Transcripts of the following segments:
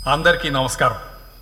అందరికీ నమస్కారం.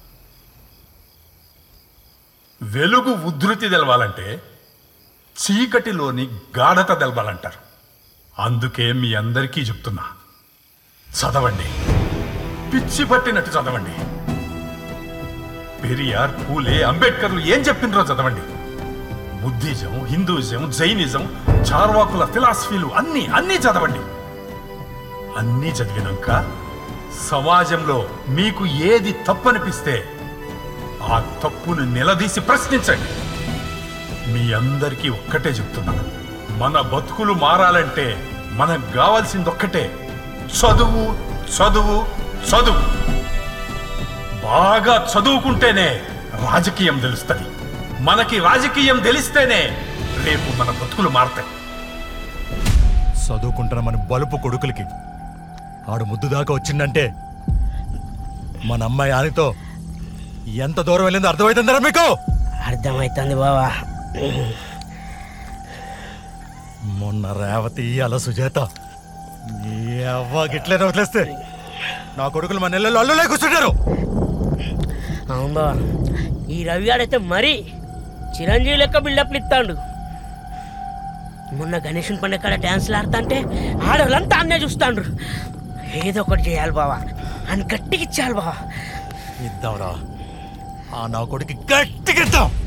వెలుగు ఉధృతి తెలవాలంటే చీకటిలోని గాఢత తెలవాలంటారు. అందుకే మీ అందరికీ చెప్తున్నా, చదవండి, పిచ్చి పట్టినట్టు చదవండి. పెరియార్, పూలే, అంబేద్కర్లు ఏం చెప్పిండ్రో చదవండి. బుద్ధిజం, హిందూయిజం, జైనిజం, చార్వాకుల ఫిలాసఫీలు అన్నీ చదవండి. అన్నీ చదివినాక సమాజంలో మీకు ఏది తప్పనిపిస్తే ఆ తప్పును నిలదీసి ప్రశ్నించండి. మీ అందరికీ ఒక్కటే చెప్తున్నాను, మన బతుకులు మారాలంటే మనకు కావాల్సింది ఒక్కటే, చదువు చదువు చదువు. బాగా చదువుకుంటేనే రాజకీయం తెలుస్తుంది. మనకి రాజకీయం తెలిస్తేనే రేపు మన బతుకులు మారతాయి. చదువుకుంటున్న మన బలుపు కొడుకులకి ఆడు ముద్దు దాకా వచ్చిందంటే మన అమ్మాయి ఆనితో ఎంత దూరం వెళ్ళిందో అర్థమవుతుందరా మీకు? అర్థమవుతుంది బావా. మొన్న రేవతి అలా సుజాత నీ అవ్వ గిట్లనే వదిలేస్తే నా కొడుకులు మన నెలలో అల్లులే కూర్చుంటారు. అవును బావా, ఈ రవిగాడైతే మరీ చిరంజీవి లెక్క బిల్డప్లు ఇస్తాడు. మొన్న గణేషన్ పండుగ కాడ డ్యాన్స్లు ఆడుతుంటే ఆడవాళ్ళంతా అన్నే చూస్తాండ్రు. ఏదో ఒకటి చేయాలి బావా, అని గట్టిగా ఇచ్చేయాలి బావా. ఇద్దాంరా, ఆ నా కొడుకు గట్టిగా ఇద్దాం.